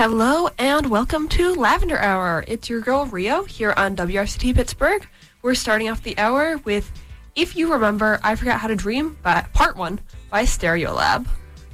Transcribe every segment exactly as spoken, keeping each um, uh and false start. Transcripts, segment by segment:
Hello and welcome to Lavender Hour. It's your girl Rio here on W R C T Pittsburgh. We're starting off the hour with If You Remember, I Forgot How to Dream, by, Part one by Stereolab.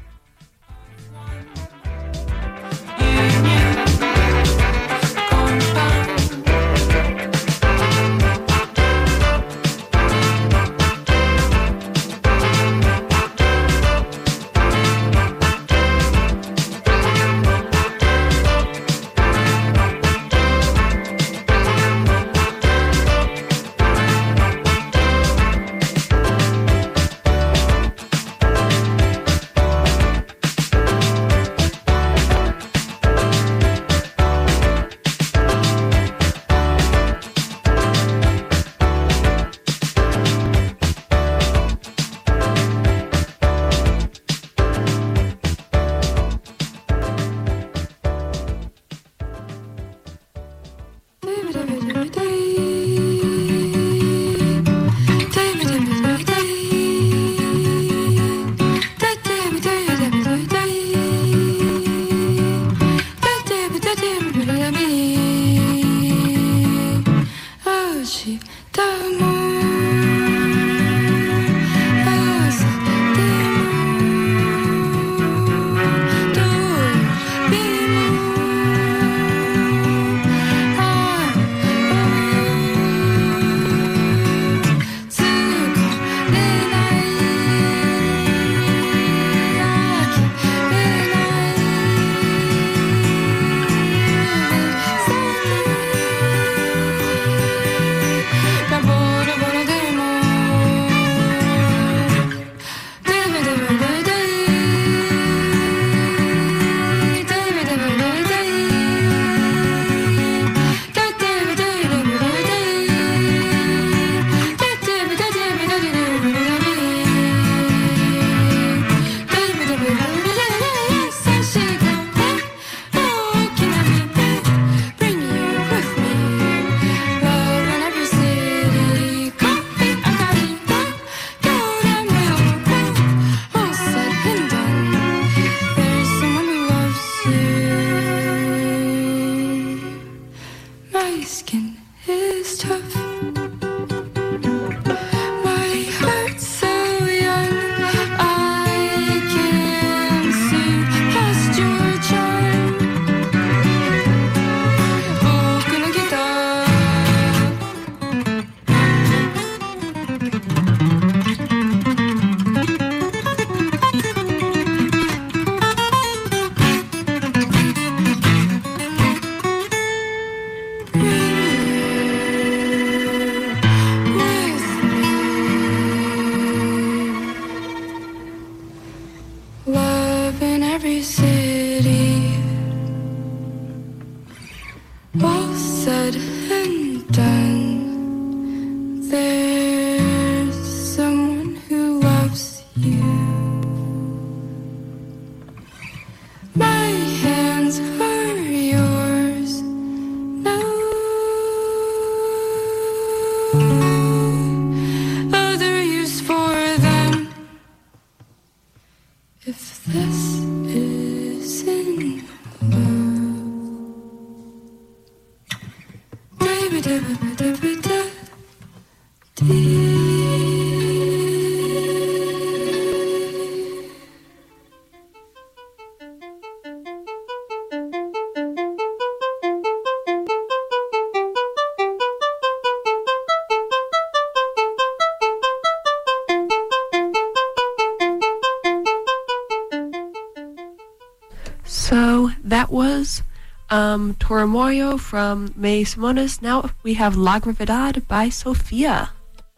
So that was um, Toromoyo from May Simonis. Now we have La Gravedad by Sofia.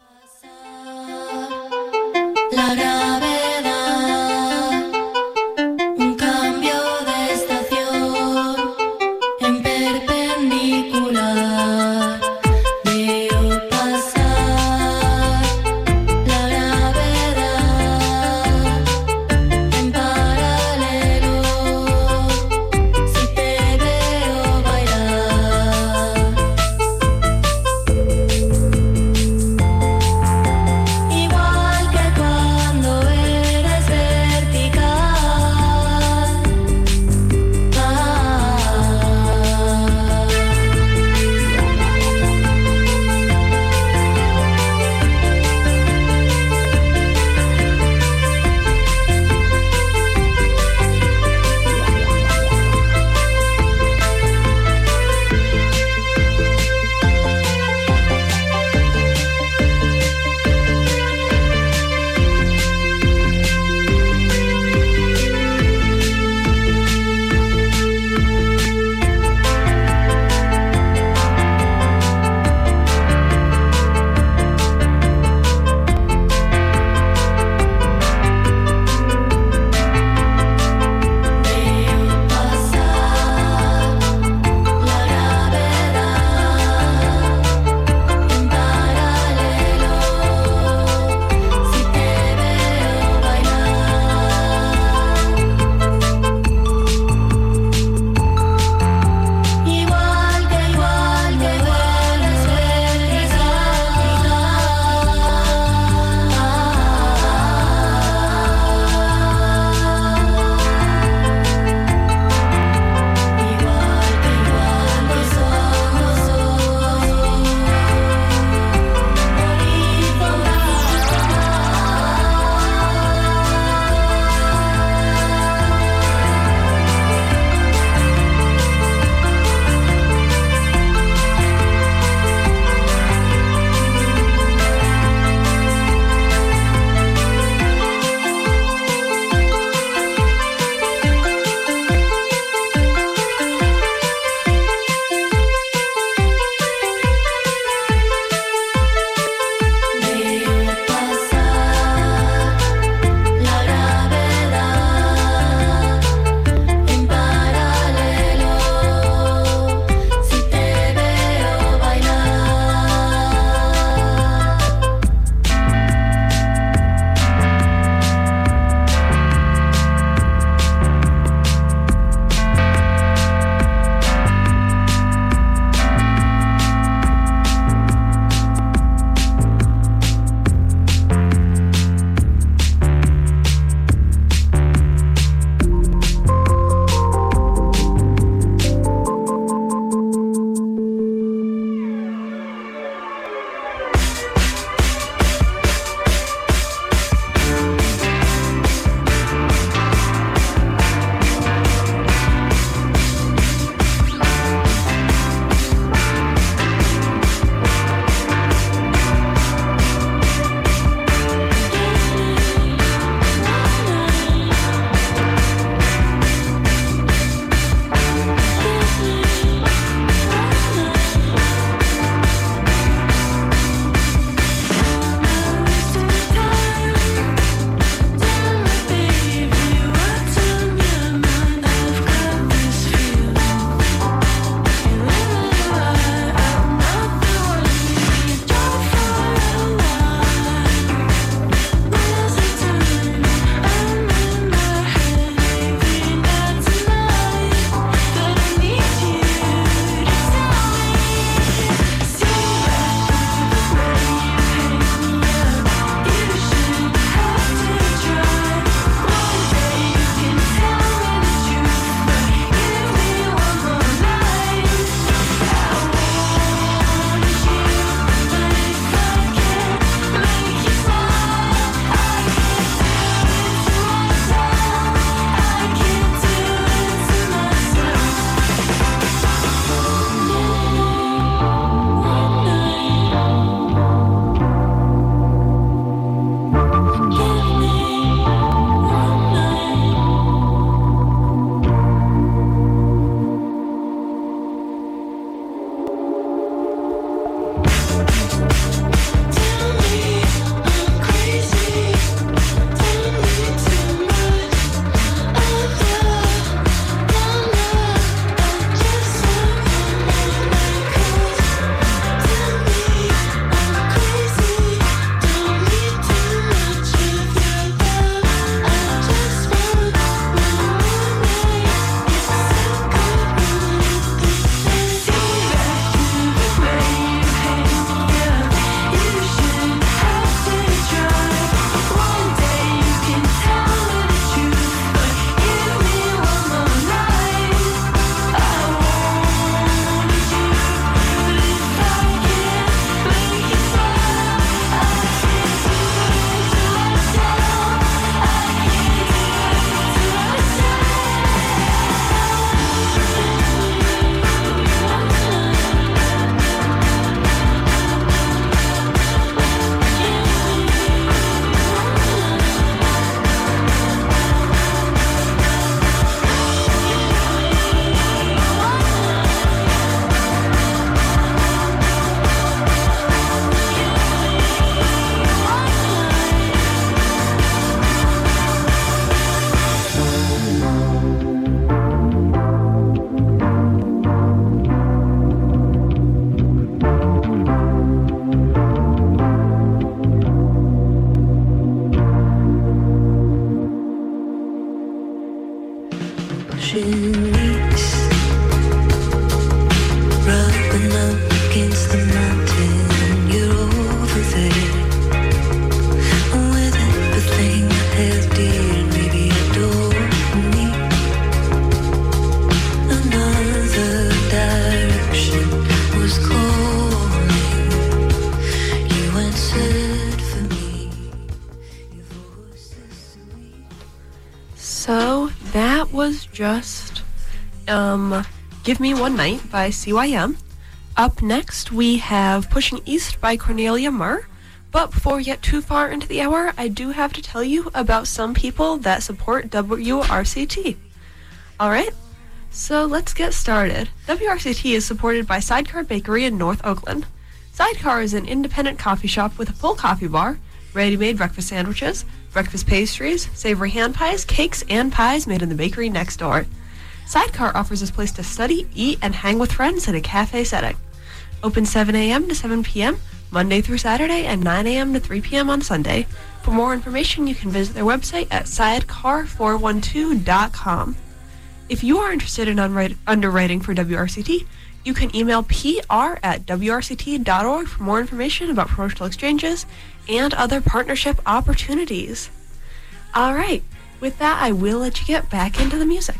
La gravedad, un cambio de estación en perpendicular. Veo pasar la gravedad en paralelo. Si te veo bailar. ocean meets, rubbing up against the mountain. You're over there with everything I have dear, and maybe adore me. Another direction was calling. You answered for me. Your voice is sweet. So that was just um, Give Me One Night by C Y M. Up next, we have Pushing East by Cornelia Murr. But before we get too far into the hour, I do have to tell you about some people that support W R C T. Alright, so let's get started. W R C T is supported by Sidecar Bakery in North Oakland. Sidecar is an independent coffee shop with a full coffee bar, ready-made breakfast sandwiches, breakfast pastries, savory hand pies, cakes, and pies made in the bakery next door. Sidecar offers a place to study, eat, and hang with friends in a cafe setting. Open seven a.m. to seven p.m., Monday through Saturday, and nine a.m. to three p.m. on Sunday. For more information, you can visit their website at sidecar four one two dot com. If you are interested in unwrite- underwriting for W R C T, you can email P R at W R C T dot org for more information about promotional exchanges and other partnership opportunities. All right, with that, I will let you get back into the music.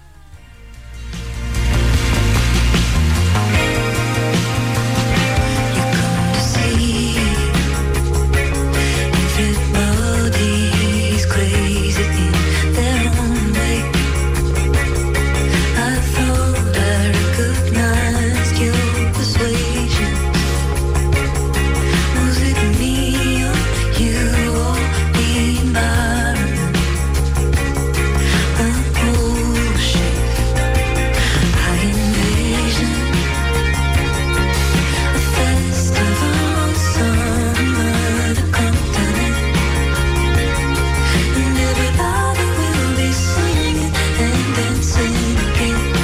Everybody's crazy in their own way. I thought I recognized your persuasion. Was it me or you or the environment? A bullshit I envision. A festival on some other continent. And everybody will be singing and dancing again.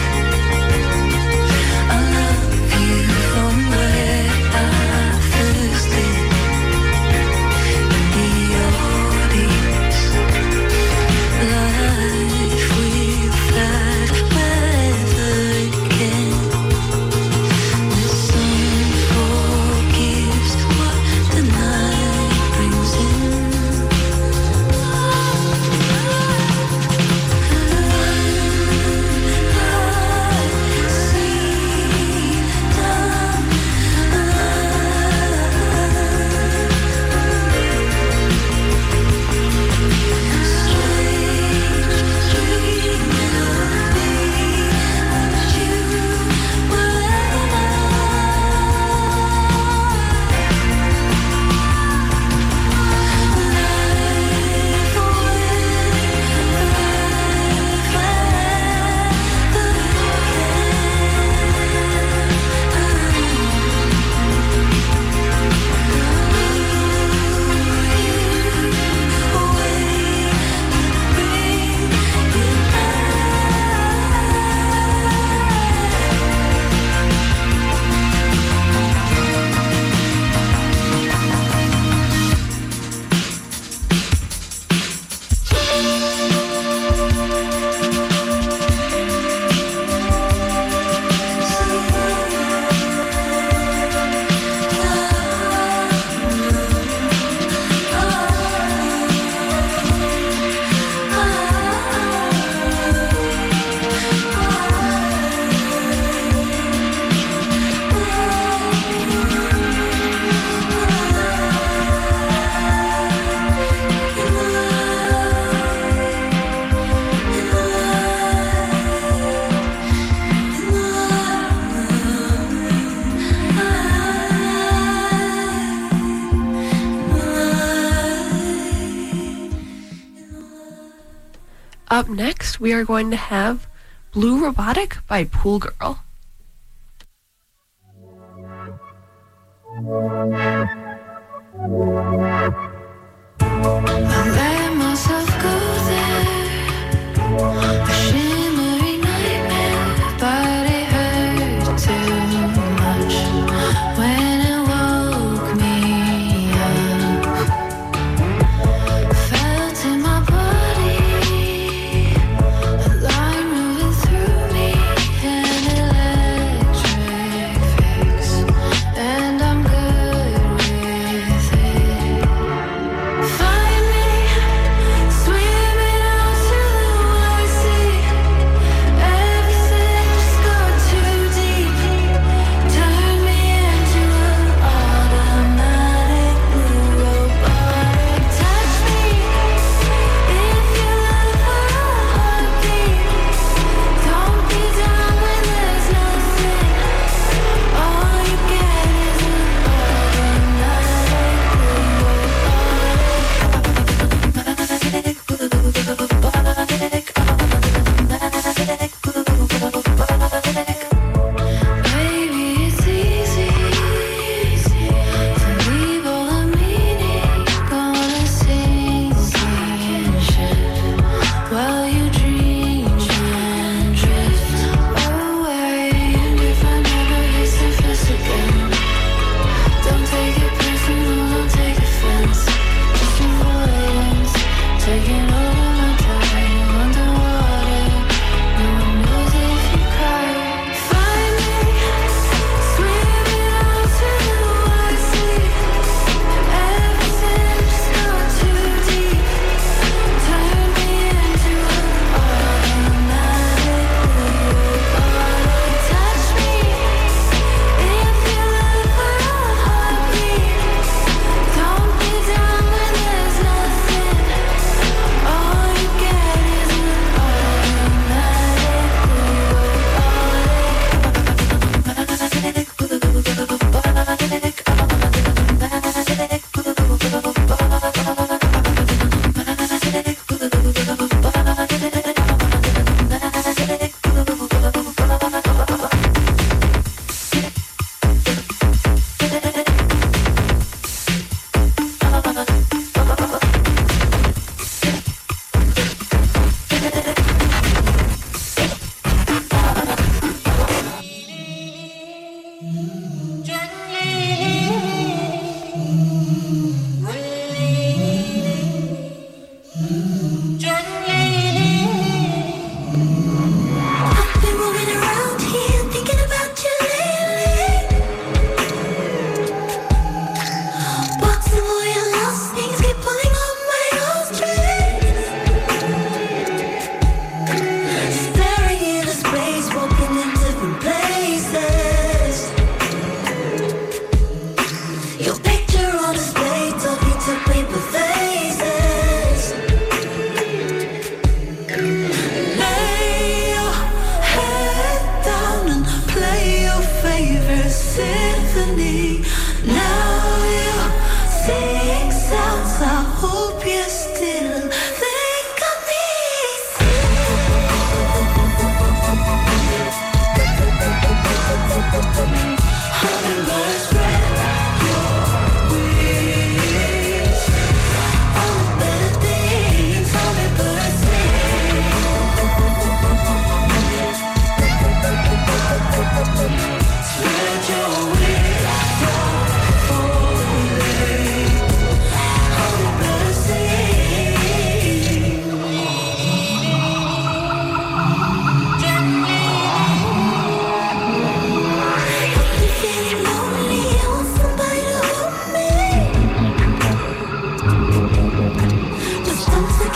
I love you from where I first lived. In the audience, life will flash wherever it can. The sun forgives what the night brings in. Up next, we are going to have Blue Robotic by Pool Girl. I let myself go there, a shimmery nightmare, but it hurt too much when it woke me up. Felt in my body, a line moving through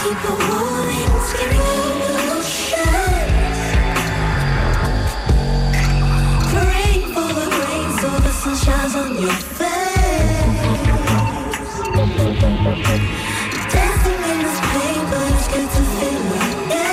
keep on moving, skipping illusions. Praying for the rain so the sun shines on your face. Dancing in this pain, but it's good to feel like it.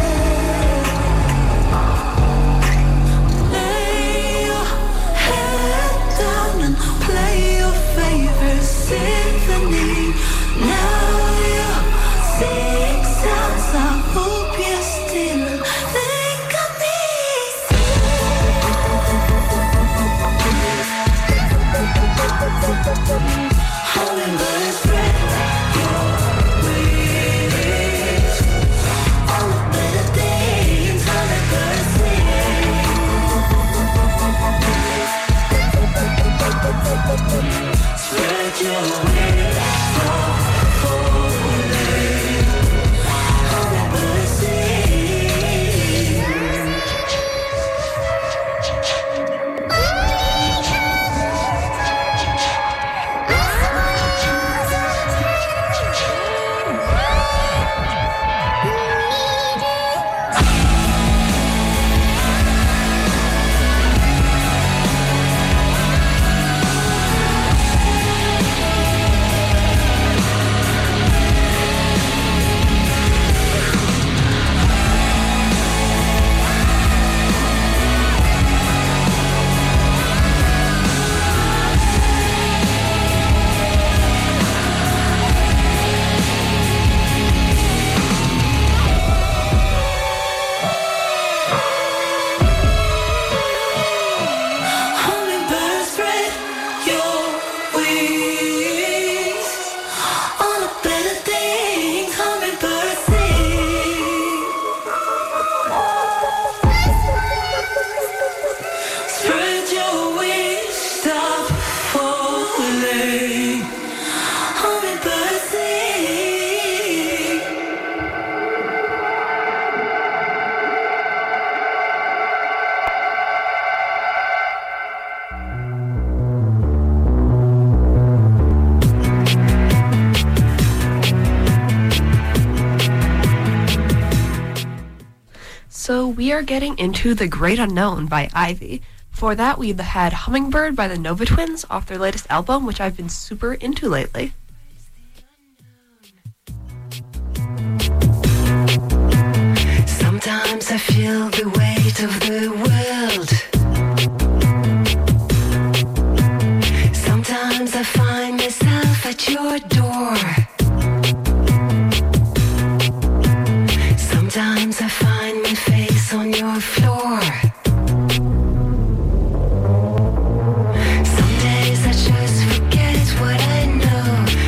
Symphony. Now you're singing sounds. I hope you still think of me. Hummingbirds spread your wings. All the better things. Hummingbirds sing. Spread your wings, stop falling. Hummingbirds sing. So we are getting into The Great Unknown by Ivy. Before that, we had Hummingbird by the Nova Twins off their latest album, which I've been super into lately. Sometimes I feel the weight of the world. Sometimes I find myself at your door. Sometimes I find my face on your floor. Some days I just forget what I know.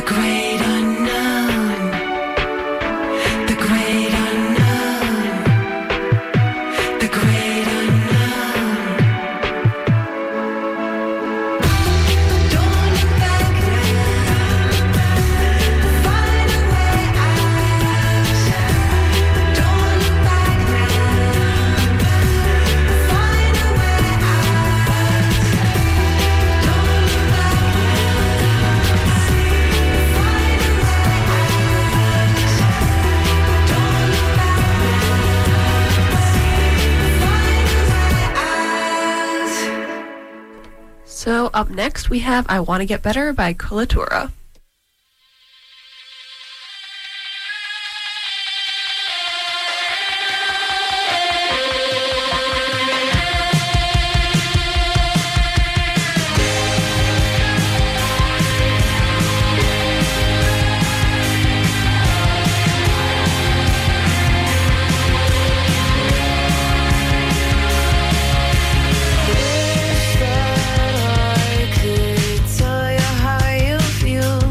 great unknown, the great unknown, the great unknown. Don't look back now, find a way out. Don't look back now, find a way out. Don't look back now, find a way out. Don't look back now, find a way out. So up next we have I Want to Get Better by Colatura. I could tell you how you feel.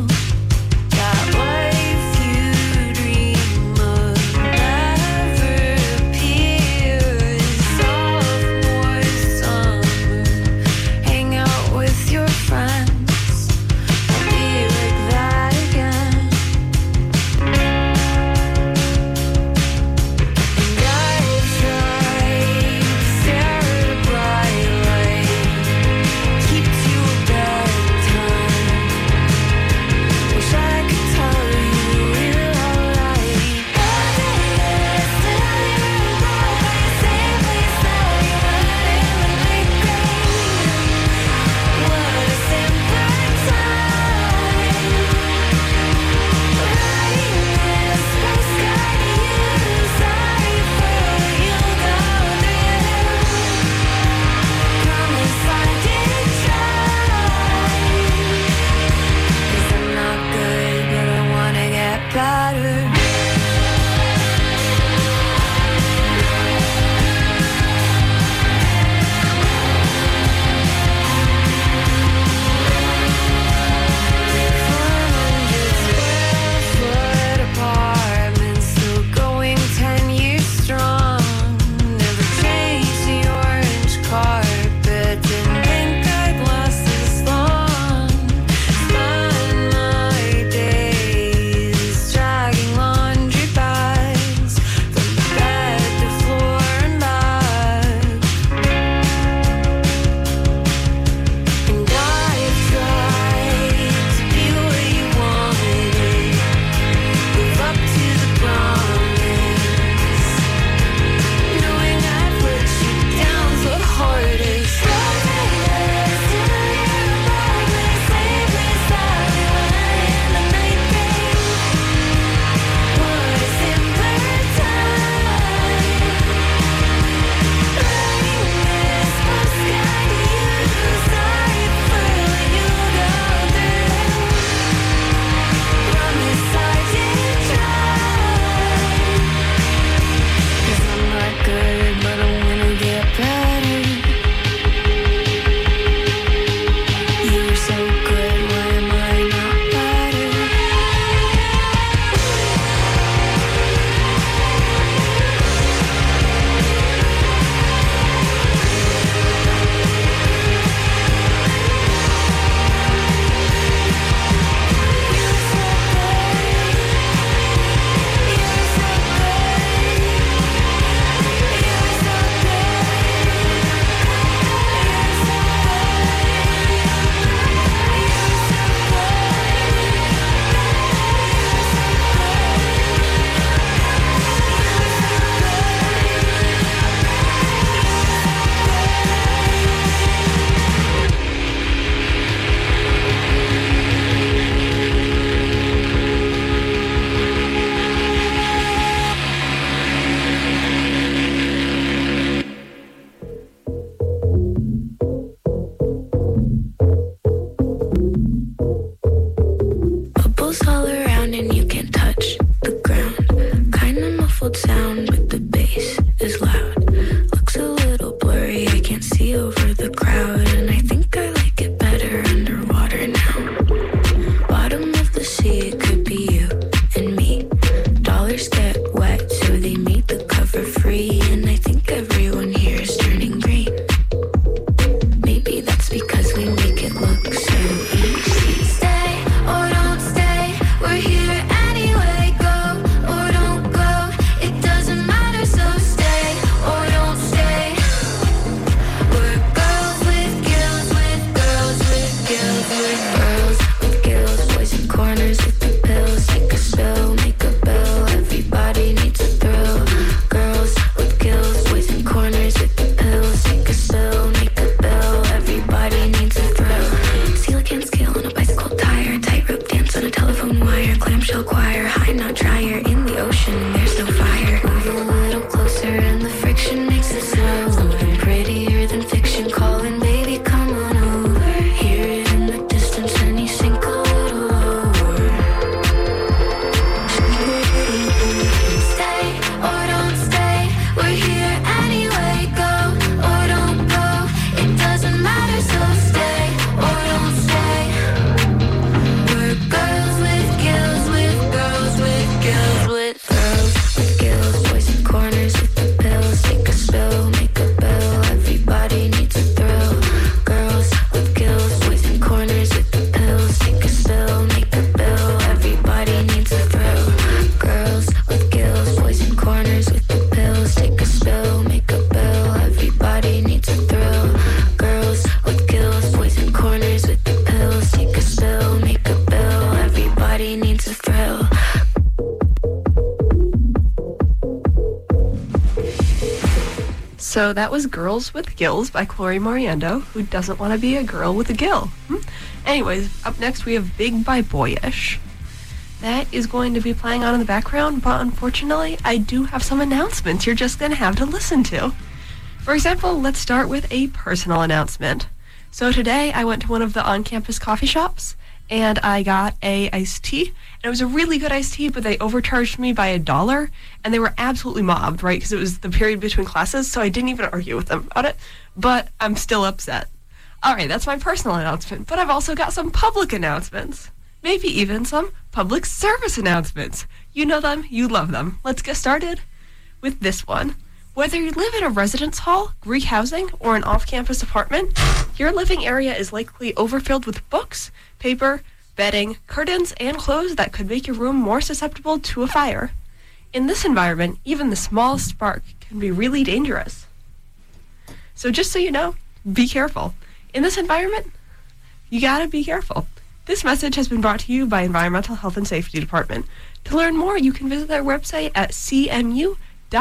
So that was Girls with Gills by Chloe Moriendo. Who doesn't want to be a girl with a gill? Hmm? Anyways, up next we have Big by Boyish. That is going to be playing on in the background, but unfortunately, I do have some announcements you're just going to have to listen to. For example, let's start with a personal announcement. So today, I went to one of the on-campus coffee shops, and I got a iced tea. And it was a really good iced tea, but they overcharged me by a dollar, and they were absolutely mobbed, right? Because it was the period between classes, so I didn't even argue with them about it. But I'm still upset. All right, that's my personal announcement, but I've also got some public announcements. Maybe even some public service announcements. You know them, you love them. Let's get started with this one. Whether you live in a residence hall, Greek housing, or an off-campus apartment, your living area is likely overfilled with books, paper, bedding, curtains, and clothes that could make your room more susceptible to a fire. In this environment, even the smallest spark can be really dangerous. So just so you know, be careful. In this environment, you gotta be careful. This message has been brought to you by Environmental Health and Safety Department. To learn more, you can visit their website at cmu.edu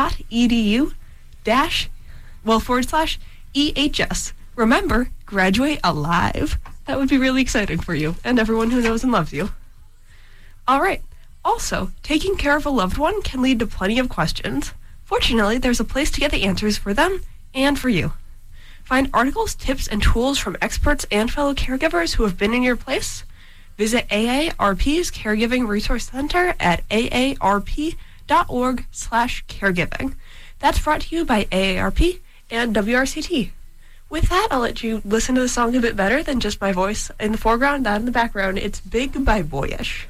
dash, well, forward slash EHS. Remember, graduate alive. That would be really exciting for you and everyone who knows and loves you. All right. Also, taking care of a loved one can lead to plenty of questions. Fortunately, there's a place to get the answers for them and for you. Find articles, tips, and tools from experts and fellow caregivers who have been in your place. Visit A A R P's Caregiving Resource Center at aarp.org slash caregiving. That's brought to you by A A R P and W R C T. With that, I'll let you listen to the song a bit better than just my voice in the foreground, that in the background. It's Big by Boyish.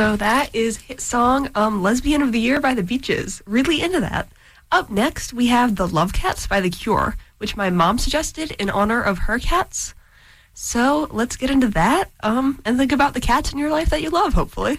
So that is hit song um, Lesbian of the Year by the Beaches. Really into that. Up next, we have The Love Cats by The Cure, which my mom suggested in honor of her cats. So let's get into that um, and think about the cats in your life that you love, hopefully.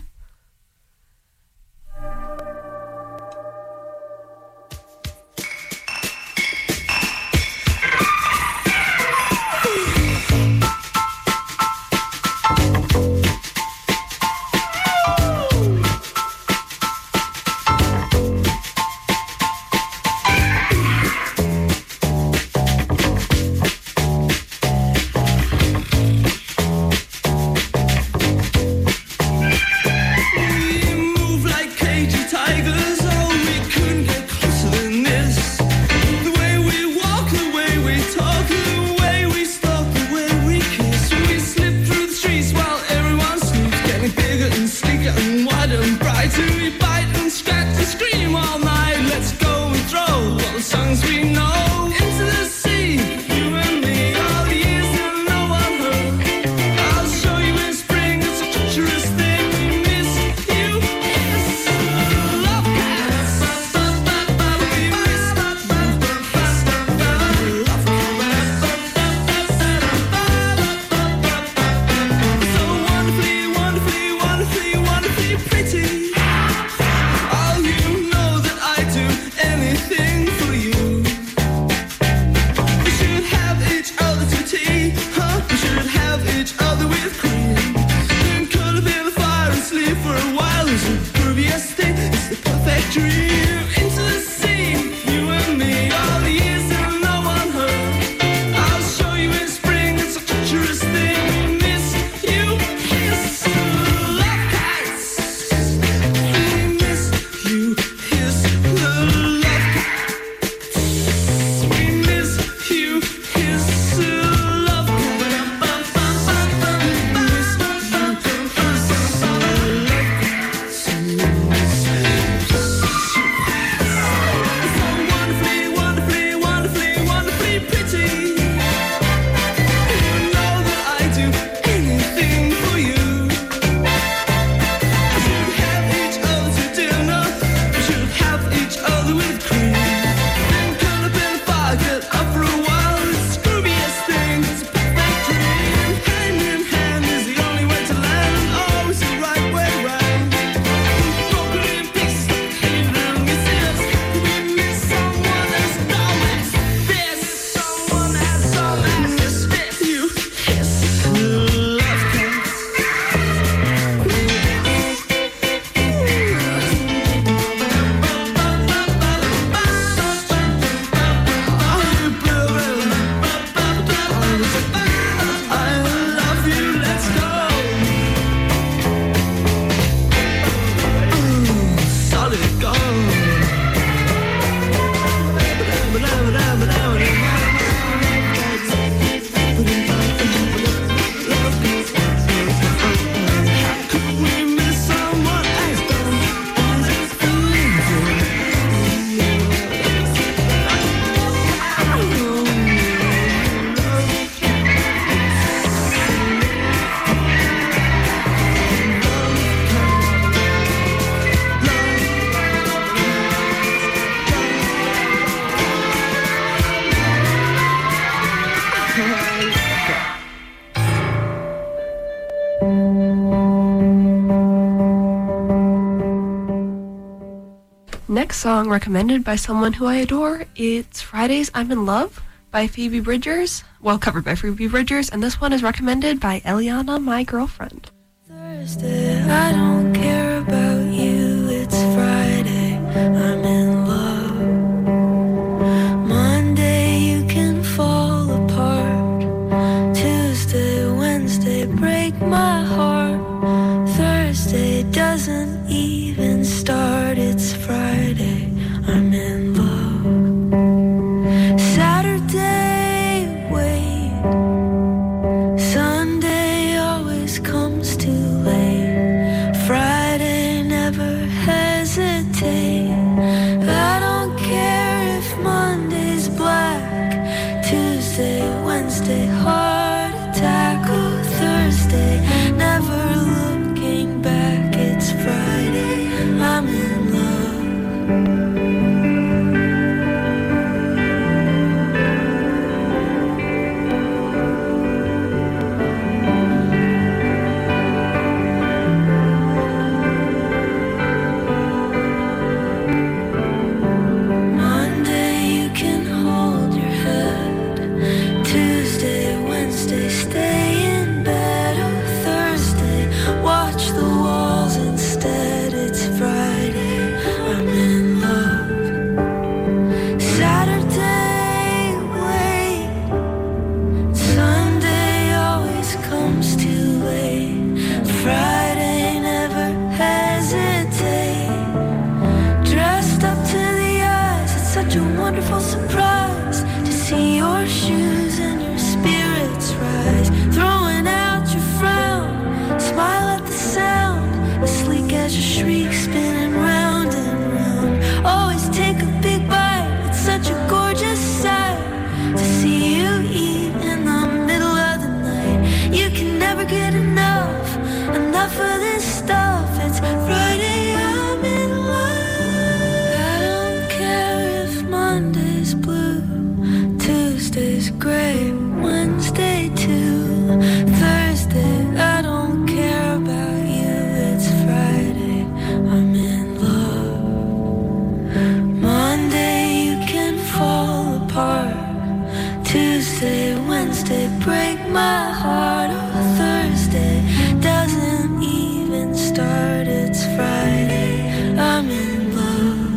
Next song recommended by someone who I adore, it's Fridays I'm in Love by Phoebe Bridgers, well covered by Phoebe Bridgers, and this one is recommended by Eliana, my girlfriend. Thursday, I don't care about you, it's Friday, I'm in love. Monday, you can fall apart. Tuesday, Wednesday, break my heart. Thursday doesn't even start, it's Friday, I'm in love. Saturday, wait. Sunday always comes too late. Friday, never hesitate. is gray. Wednesday to Thursday, I don't care about you. It's Friday, I'm in love. Monday, you can fall apart. Tuesday, Wednesday, break my heart. Oh, Thursday doesn't even start. It's Friday, I'm in love.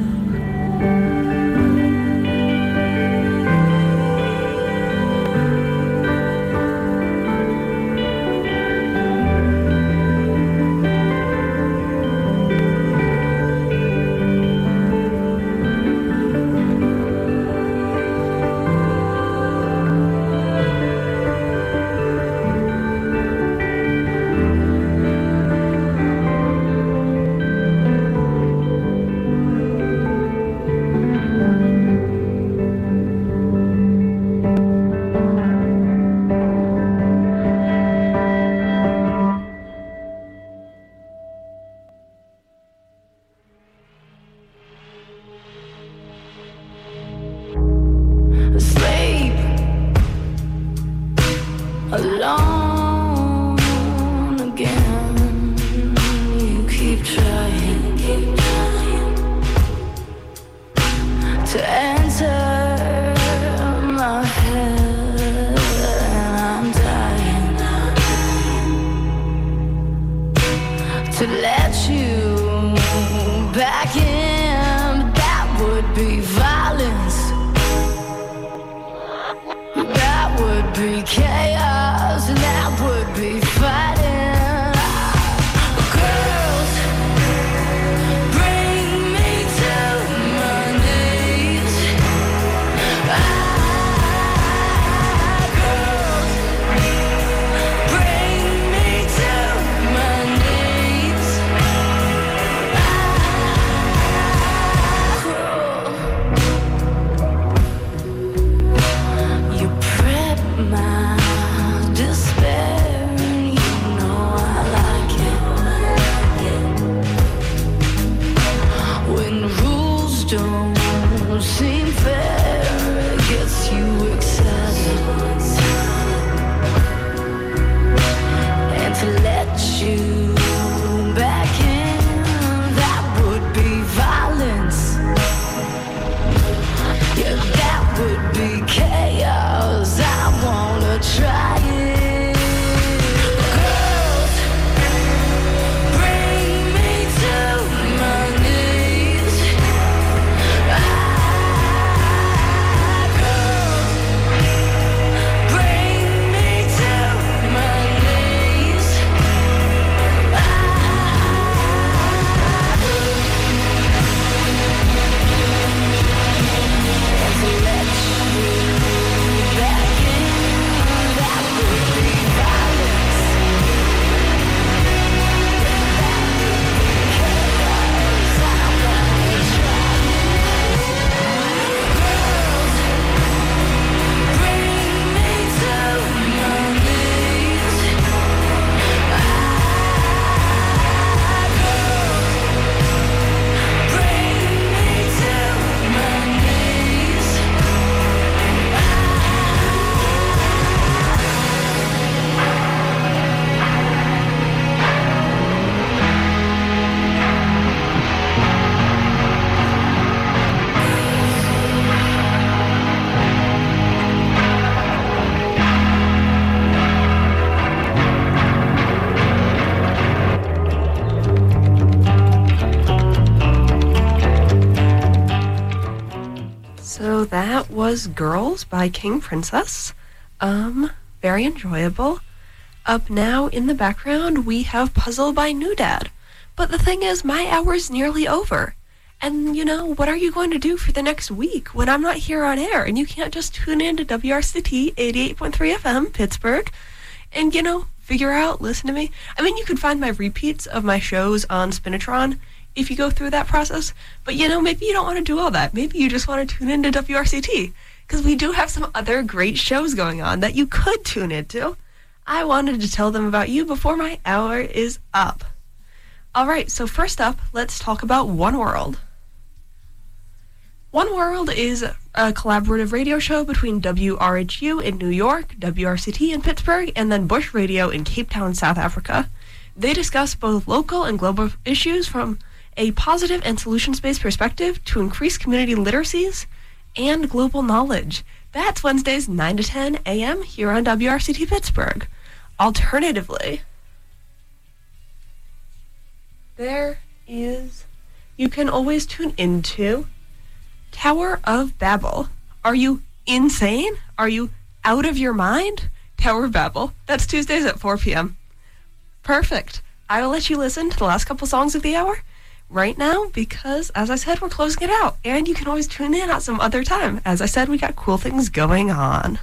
Alone again, you keep trying, keep trying to enter my head, and I'm dying to let you back in, but that would be violence. That would be chaos, and that would be fighting. Girls, bring me to my knees. Ah, girls, bring me to my knees. Ah, girl, you prep my despair, and you know I like it when rules don't seem fair. It gets you excited, and to let you back in, that would be violence. Yeah, that would be chaos. I wanna try it. Girls, bring me to my knees. Ah, girls, bring me to my knees. Ah, and to let you back in, that would be violence. Chaos, I wanna try it. Girls, bring me to my knees. Ah, girls, bring me to my knees. So that was Girls by King Princess. Um, very enjoyable. Up now in the background, we have Puzzle by New Dad. But the thing is, my hour's nearly over. And, you know, what are you going to do for the next week when I'm not here on air and you can't just tune in to W R C T eighty-eight point three F M, Pittsburgh, and, you know, figure out, listen to me? I mean, you could find my repeats of my shows on Spinatron if you go through that process. But, you know, maybe you don't want to do all that. Maybe you just want to tune into W R C T, because we do have some other great shows going on that you could tune into. I wanted to tell them about you before my hour is up. All right, so first up, let's talk about One World. One World is a collaborative radio show between W R H U in New York, W R C T in Pittsburgh, and then Bush Radio in Cape Town, South Africa. They discuss both local and global issues from a positive and solutions-based perspective to increase community literacies and global knowledge. That's Wednesdays nine to ten a.m. here on W R C T Pittsburgh. Alternatively, there is, you can always tune into Tower of Babel. Are you insane? Are you out of your mind? Tower of Babel. That's Tuesdays at four p.m. Perfect. I will let you listen to the last couple songs of the hour right now because, as I said, we're closing it out. And you can always tune in at some other time. As I said, we got cool things going on.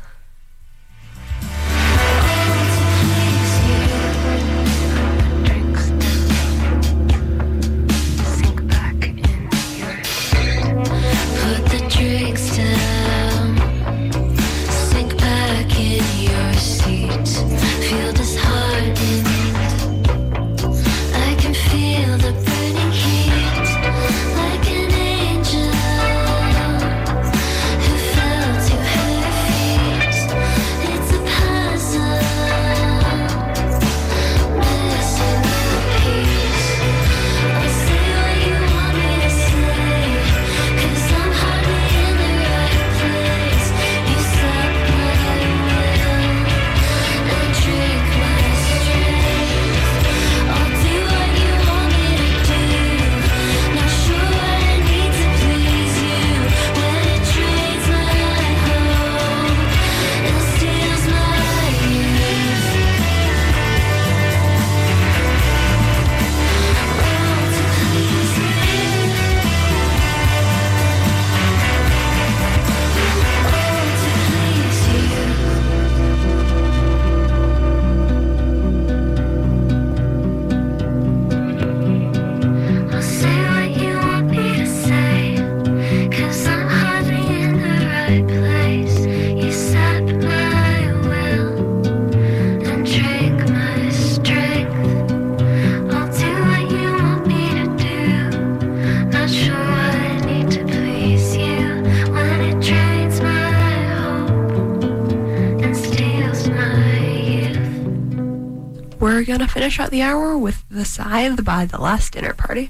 We're gonna finish out the hour with The Scythe by The Last Dinner Party.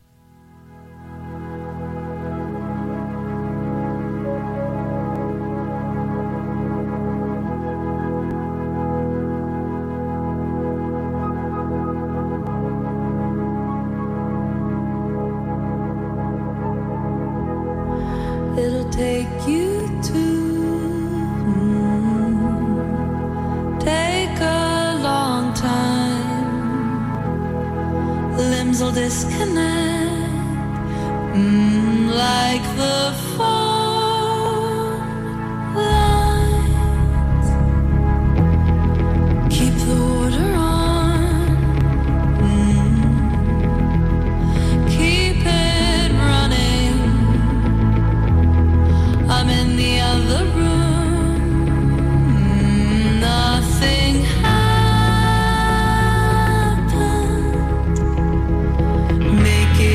It'll take you to take a long time. Limbs will disconnect, mm, like the phone lines. Keep the water on, mm, keep it running. I'm in the other room, nothing happened. Make it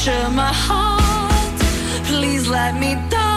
capture my heart. Please let me die.